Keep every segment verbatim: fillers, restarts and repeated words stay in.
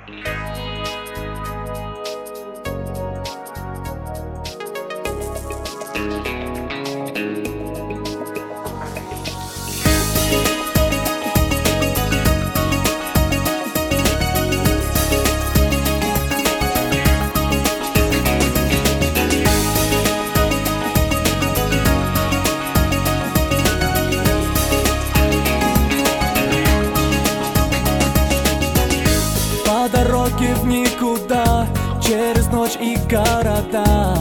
По дороге в никуда, через ночь и города,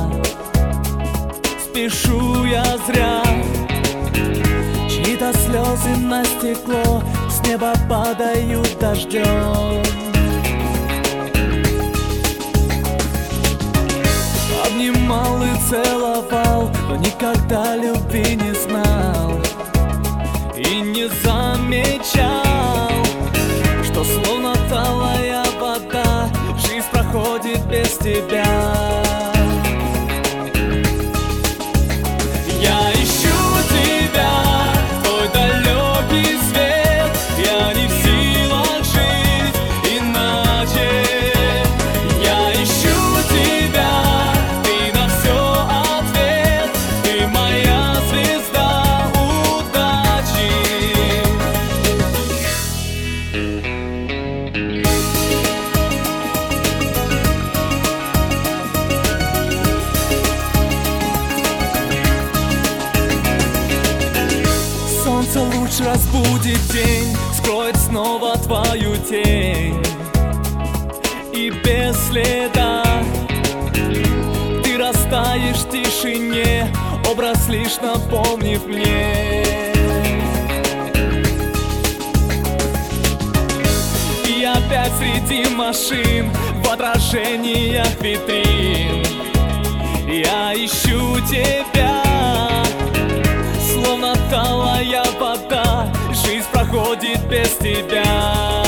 спешу я зря. Чьи-то слезы на стекло с неба падают дождем. Обнимал и целовал, но никогда любви не знал и не замечал, что словно талая вода жизнь проходит без тебя. Я ищу тебя, твой далекий свет, я не в силах жить иначе. Я ищу тебя, ты на все ответ, ты моя звезда удачи. Солнце луч разбудит день, скроет снова твою тень, и без следа ты растаешь в тишине, образ лишь напомнив мне. И опять среди машин, в отражениях витрин, я ищу тебя. Словно талая вода, жизнь проходит без тебя.